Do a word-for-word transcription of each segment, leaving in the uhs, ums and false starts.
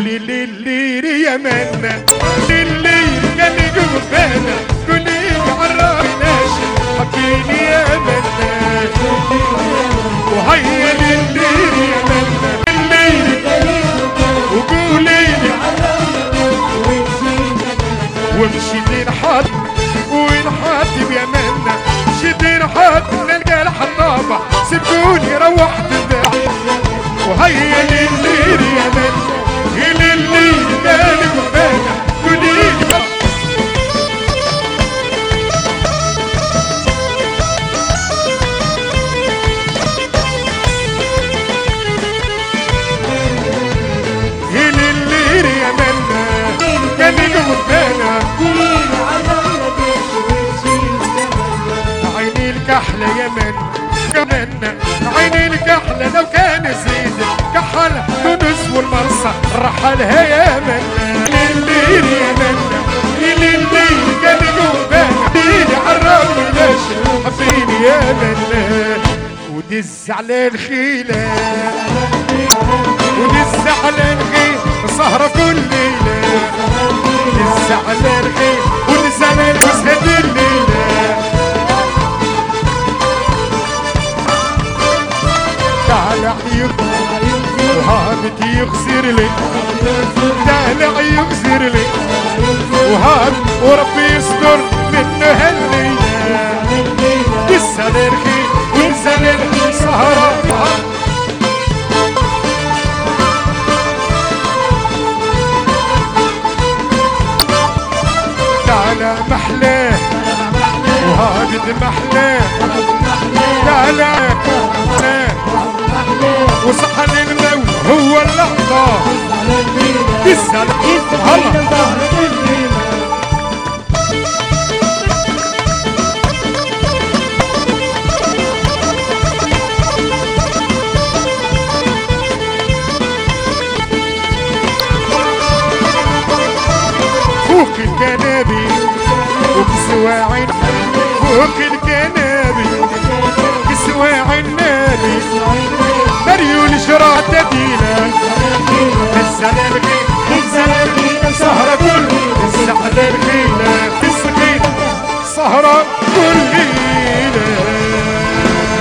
قولي للي يا منا للي كان جوانا قولي عرفناش حكيني يا منا وهيا للي يا منا للي وقولي لي ومشيت نحط ونحطب يا منا مشيت نحط نلقى الحطابة سيبوني روحت الداعي وهيا للي يا منا للي كان جوانا قولي لي عيني الكحلة يا من كمنا عيني الكحلة لو كان زيد كحل تونس والمرسى رحلها يا منا للي يا منا للي كان جوانا ديني عرفني ليش حبيني يا منا ودز على الخيلة ودز على الخيل سهرة كل ليلة دز على الخيل ودز على الوسهد الليلة طالع وهابط يغسر لي طالع يغسر لي وهاب وربي يستر منه هالليلة دز على الخيل ودز على الخيل سهرة تعالى محلاه وهابط محلاه تعالى وصحى للموت هو اللحظة تسأل هلا فوق الكنابي وبسوا عين فوق الكنابي بسوا عينابي مريول شرع تدينا السلام الخيل السلام الخيل سهرة كل السعادة الخيلة السخيل سهرة كل ليلة.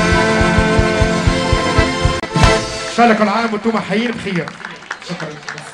إن شاء الله كل عام وانتم حيين بخير. شكرا.